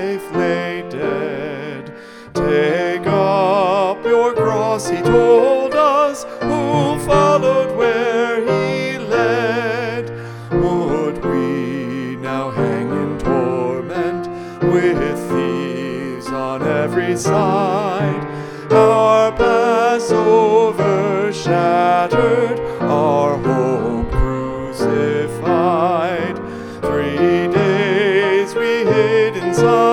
life lay dead. Take up your cross, he told us, who followed where he led. Would we now hang in torment with thieves on every side? Our Passover shattered, our hope crucified. 3 days we hid inside